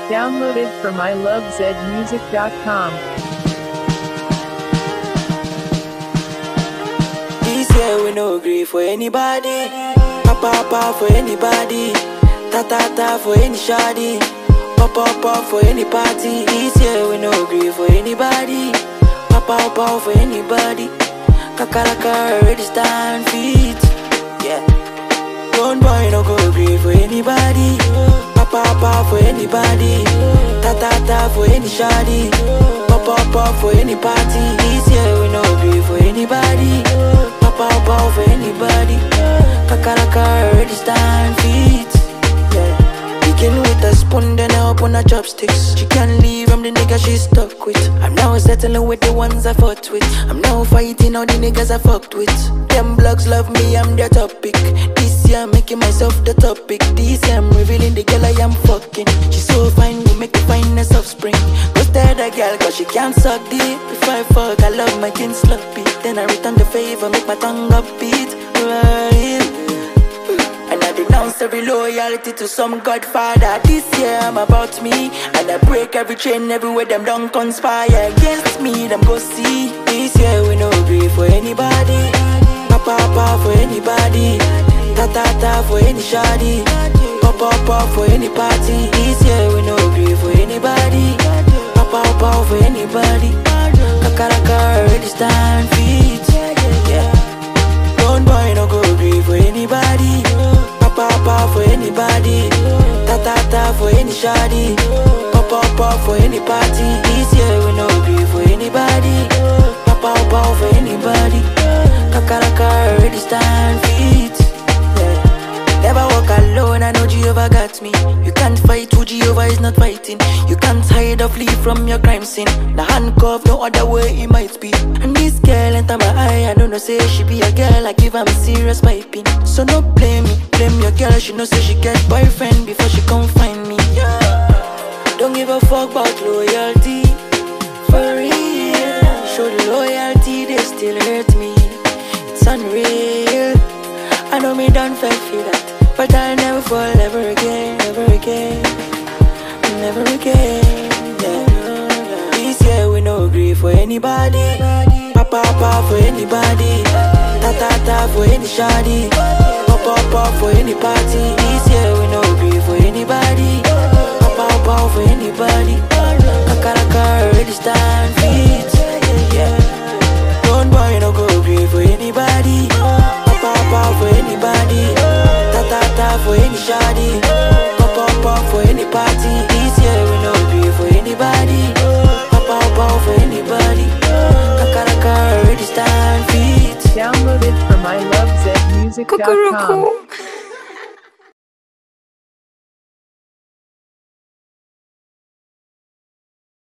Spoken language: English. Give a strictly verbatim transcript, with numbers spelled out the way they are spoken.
Downloaded from I love zed music dot com. This year we no agree for anybody. Papa papa for anybody. Ta ta ta for any shoddy. Papa papa for any party. This year we no agree for anybody. Papa papa for anybody. Kakaraka already stand feet. Yeah. Don't boy no go agree for anybody. Papa papa for anybody. Ta ta ta for any shoddy. Papa papa for any party. This year we no agree for anybody. Papa papa for anybody. Kakaraka already stand feet. Yeah. Begin with a spoon, then I open her chopsticks. She can't leave, I'm the nigga she stuck with. I'm now settling with the ones I fought with. I'm now fighting all the niggas I fucked with. Them blogs love me, I'm their topic. This year I'm making myself the topic. This year I'm revealing the girl I am fucking. She's so fine, we make the finest offspring. Go stare the girl cause she can't suck deep. If I fuck, I love my kin sloppy. Then I return the favor, make my tongue upbeat. Right. And I denounce every loyalty to some godfather. This year I'm about me. And I break every chain everywhere them don't conspire against me. Them go see. This year we no agree for anybody. Papa papa for anybody. Ta ta ta for any shoddy. Papa papa for any party. This year we no agree for anybody. Papa papa for anybody. Kakaraka already stand feet. Yeah. Don't boy no go agree for anybody. Papa papa for anybody. Ta ta ta for any shoddy. Papa papa for any party. This year we no agree for anybody. Papa papa for anybody. Kakaraka already stand feet. Yeah. Never walk alone, I know Jehovah got me. You can't fight who Jehovah is not fighting. You can't hide or flee from your crime scene. The handcuff, no other way it might be. And this girl enter my eye, I don't know say she be a girl, I give her serious piping. So no blame me, blame your girl, she know say she get boyfriend before she come find me. Yeah. Don't give a fuck about loyalty. For real, show the loyalty, they still hurt me. It's unreal. I know me done fell for that, but I'll never fall ever again, ever again, never again. Yeah. This year we no agree for anybody. Papa papa for anybody. Ta ta ta for any shoddy. Papa papa for any party. This year we no agree for anybody. Papa papa for anybody. Kakaraka already stand feet. Yeah. Don't boy no go agree for anybody. Papa papa for anybody. Ta ta ta for any shoddy. Papa papa for any party. This year we no agree for anybody. Papa papa for anybody. Kakaraka already stand feet. Downloaded from I love zed music dot com.